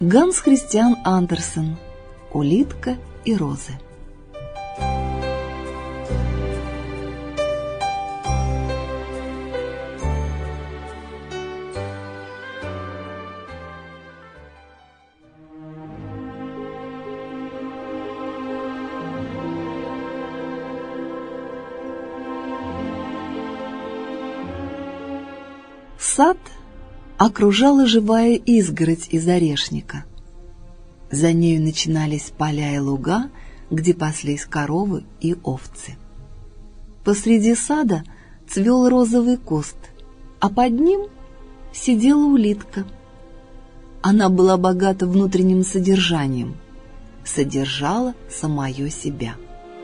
Ганс Христиан Андерсен. Улитка и розы. Сад окружала живая изгородь из орешника. За нею начинались поля и луга, где паслись коровы и овцы. Посреди сада цвел розовый куст, а под ним сидела улитка. Она была богата внутренним содержанием, содержала самое себя.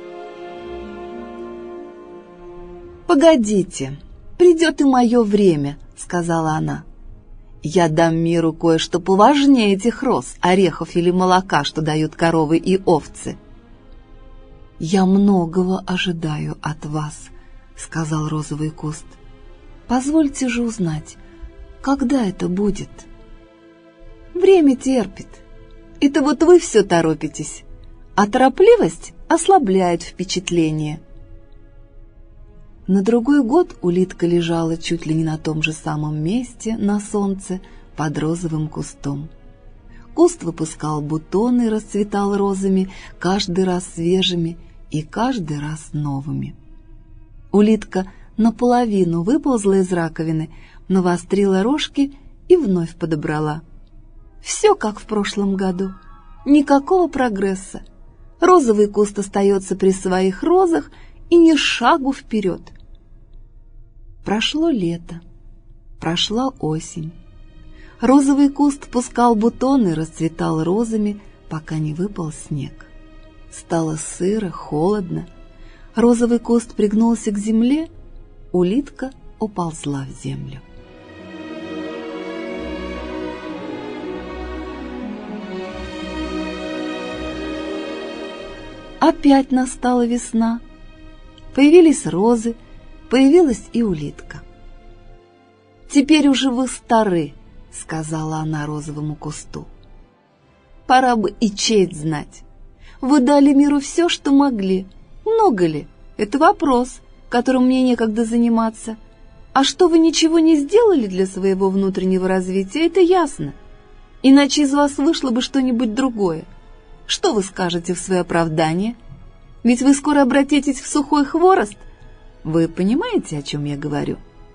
«Погодите, придет и мое время», — сказала она. «Я дам миру кое-что поважнее этих роз, орехов или молока, что дают коровы и овцы». «Я многого ожидаю от вас», — сказал розовый куст. «Позвольте же узнать, когда это будет?» «Время терпит. Это вот вы все торопитесь, а торопливость ослабляет впечатление». На другой год улитка лежала чуть ли не на том же самом месте на солнце под розовым кустом. Куст выпускал бутоны и расцветал розами, каждый раз свежими и каждый раз новыми. Улитка наполовину выползла из раковины, навострила рожки и вновь подобрала. Все как в прошлом году. Никакого прогресса. Розовый куст остается при своих розах и ни шагу вперед. Прошло лето, прошла осень. Розовый куст пускал бутоны и расцветал розами, пока не выпал снег. Стало сыро, холодно. Розовый куст пригнулся к земле, улитка уползла в землю. Опять настала весна. Появились розы, появилась и улитка. «Теперь уже вы стары», — сказала она розовому кусту. «Пора бы и честь знать. Вы дали миру все, что могли. Много ли? Это вопрос, которым мне некогда заниматься. А что вы ничего не сделали для своего внутреннего развития, это ясно. Иначе из вас вышло бы что-нибудь другое. Что вы скажете в свое оправдание? Ведь вы скоро обратитесь в сухой хворост. Вы понимаете, о чем я говорю?»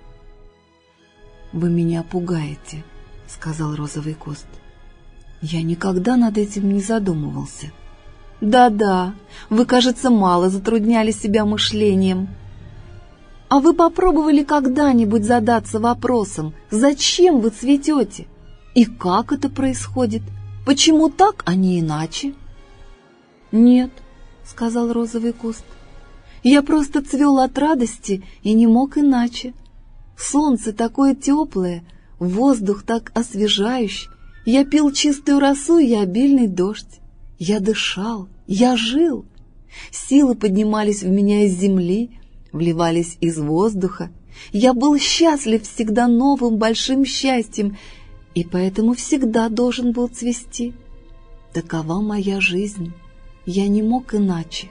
«Вы меня пугаете», — сказал розовый куст. «Я никогда над этим не задумывался». «Да-да, вы, кажется, мало затрудняли себя мышлением. А вы попробовали когда-нибудь задаться вопросом, зачем вы цветете? И как это происходит? Почему так, а не иначе?» «Нет», — сказал розовый куст. «Я просто цвел от радости и не мог иначе. Солнце такое теплое, воздух так освежающий, я пил чистую росу и обильный дождь. Я дышал, я жил. Силы поднимались в меня из земли, вливались из воздуха. Я был счастлив всегда новым большим счастьем, и поэтому всегда должен был цвести. Такова моя жизнь, я не мог иначе».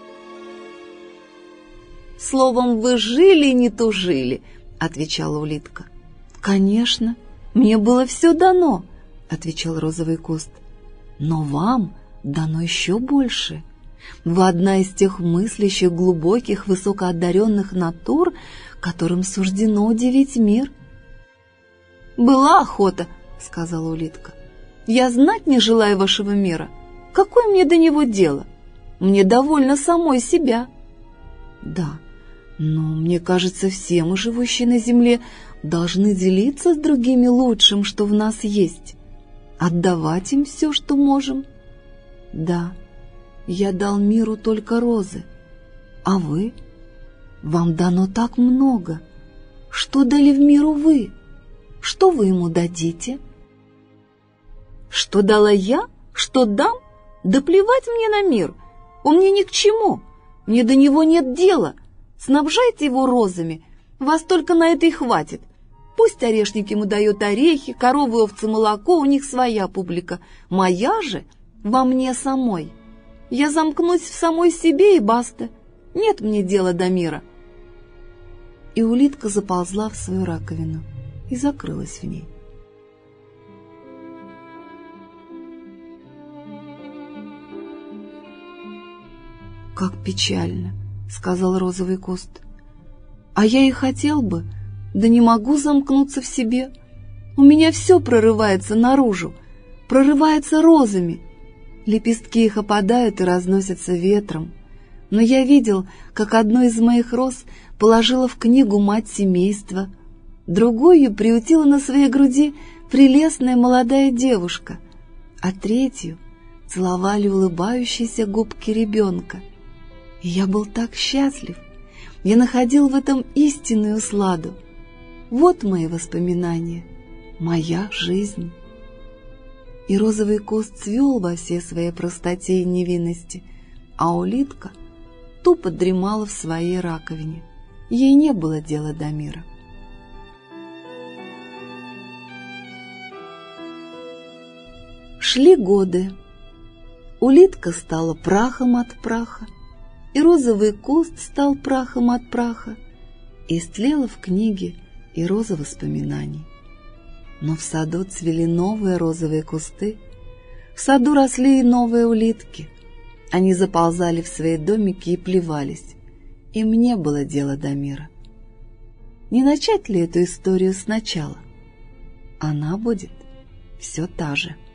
«Словом, вы жили и не тужили», — отвечала улитка. «Конечно, мне было все дано», — отвечал розовый куст. «Но вам дано еще больше. Вы одна из тех мыслящих, глубоких, высокоодаренных натур, которым суждено удивить мир». «Была охота», — сказала улитка. «Я знать не желаю вашего мира. Какое мне до него дело? Мне довольно самой себя». «Да, но мне кажется, все мы, живущие на земле, должны делиться с другими лучшим, что в нас есть, отдавать им все, что можем». «Да, я дал миру только розы. А вы? Вам дано так много. Что дали в миру вы? Что вы ему дадите?» «Что дала я? Что дам? Да плевать мне на мир. Он мне ни к чему. Мне до него нет дела. Снабжайте его розами. Вас только на это и хватит. Пусть орешник ему дает орехи, коровы, овцы, молоко, у них своя публика. Моя же во мне самой. Я замкнусь в самой себе и баста. Нет мне дела до мира. И улитка заползла в свою раковину и закрылась в ней. «Как печально», — сказал розовый куст. «А я и хотел бы, да не могу замкнуться в себе. У меня все прорывается наружу, прорывается розами. Лепестки их опадают и разносятся ветром. Но я видел, как одну из моих роз положила в книгу мать семейства, другую приютила на своей груди прелестная молодая девушка, а третью целовали улыбающиеся губки ребенка. И я был так счастлив, я находил в этом истинную сладу. Вот мои воспоминания, моя жизнь». И розовый куст цвел во всей своей простоте и невинности, а улитка тупо дремала в своей раковине. Ей не было дела до мира. Шли годы. Улитка стала прахом от праха, и розовый куст стал прахом от праха, и истлела в книге и роза воспоминаний. Но в саду цвели новые розовые кусты, в саду росли и новые улитки. Они заползали в свои домики и плевались. Им не было дела до мира. Не начать ли эту историю сначала? Она будет все та же.